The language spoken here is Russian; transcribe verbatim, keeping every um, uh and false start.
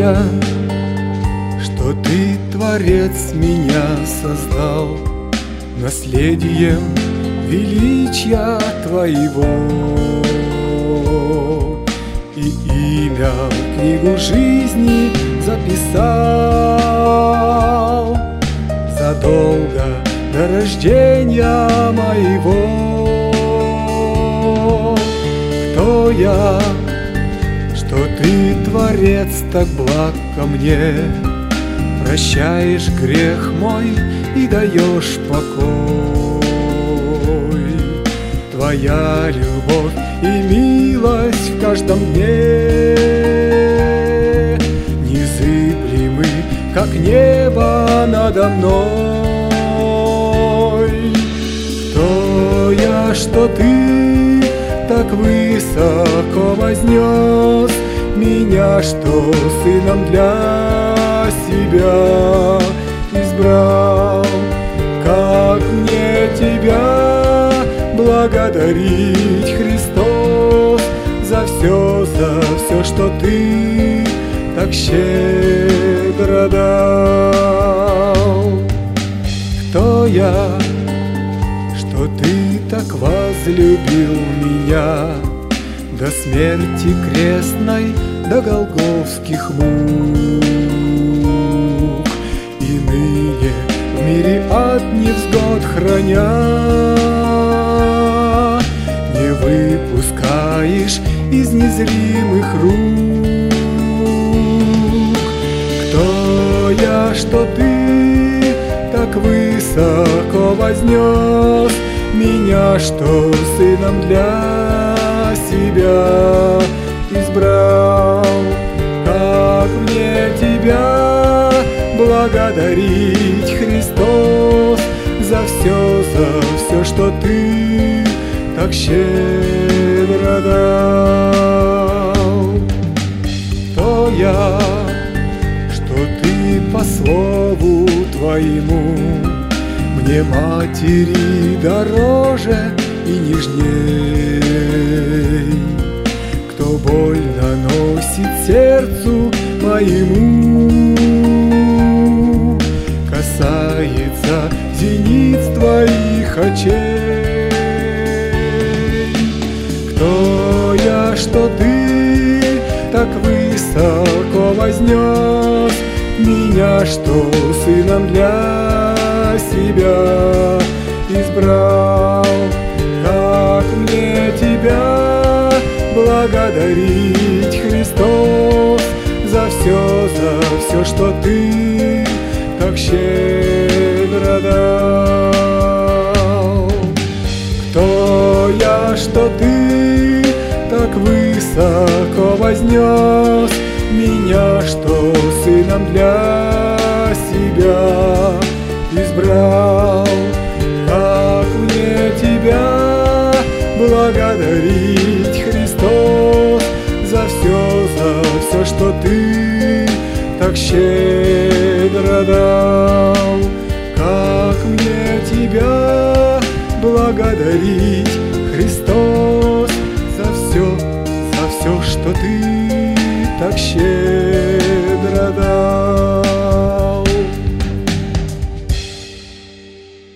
я, что ты, Творец, меня создал наследием величия Твоего, и имя в книгу жизни записал задолго до рождения моего. Кто я, что ты, Творец, так благ ко мне, прощаешь грех мой и даешь покой. Твоя любовь и милость в каждом дне незыблемы, как небо надо мной. Кто я, что ты так высоко вознес меня, что сыном для себя избрал? Как мне тебя благодарить, Христос, за все, за все, что ты так щедро дал? Кто я, что ты так возлюбил меня до смерти крестной, до голгофских мук, и ныне в мире от невзгод храня не выпускаешь из незримых рук? Кто я, что ты так высоко вознес меня, что сыном для себя избрал? Как мне тебя благодарить, Христос, за все, за все, что ты так щедро дал? Кто я, что ты по слову твоему мне матери дороже и нежней? Кто боль наносит сердцу моему, касается зениц твоих очей? Кто я, что ты так высоко вознес меня, что сыном для себя избрал? Как мне тебя благодарить, Христос, за все, за все, что ты так щедро дал? Кто я, что ты так высоко вознес меня, что сыном для себя избрал? Как мне тебя благодарить, Христос, за все, за все, что ты так щедро дал? Как мне тебя благодарить,